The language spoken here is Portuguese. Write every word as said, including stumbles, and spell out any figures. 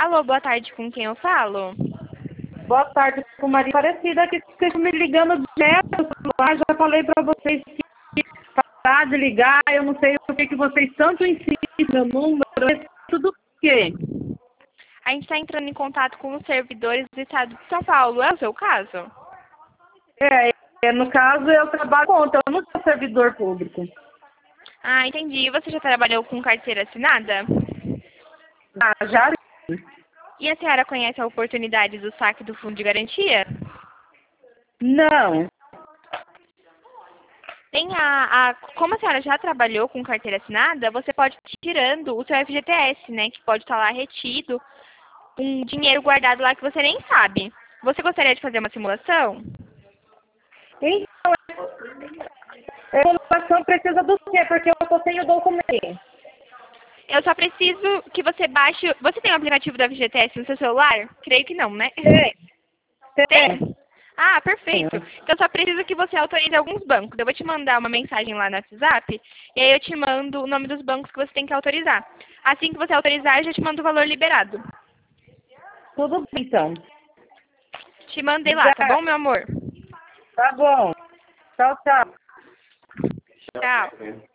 Alô, boa tarde, com quem eu falo? Boa tarde, com Maria Aparecida, que vocês me ligando direto no celular. Já falei para vocês que parar de ligar, eu não sei o que, que vocês tanto insistem no número, é tudo o quê? A gente está entrando em contato com os servidores do estado de São Paulo, é o seu caso? É, é, no caso eu trabalho conta, eu não sou servidor público. Ah, entendi. Você já trabalhou com carteira assinada? Ah, já? E a senhora conhece a oportunidade do saque do fundo de garantia? Não. Tem a, a, como a senhora já trabalhou com carteira assinada, você pode estar tirando o seu F G T S, né? Que pode estar lá retido, um dinheiro guardado lá que você nem sabe. Você gostaria de fazer uma simulação? Então, a informação precisa do quê? Porque eu só tenho documento. Eu só preciso que você baixe... Você tem o aplicativo da F G T S no seu celular? Creio que não, né? Tem. Tem? Ah, perfeito. Então, só preciso que você autorize alguns bancos. Eu vou te mandar uma mensagem lá no WhatsApp, e aí eu te mando o nome dos bancos que você tem que autorizar. Assim que você autorizar, eu já te mando o valor liberado. Tudo bem, então. Te mandei lá, tá bom, meu amor? Tá bom. Tchau, tchau. Tchau.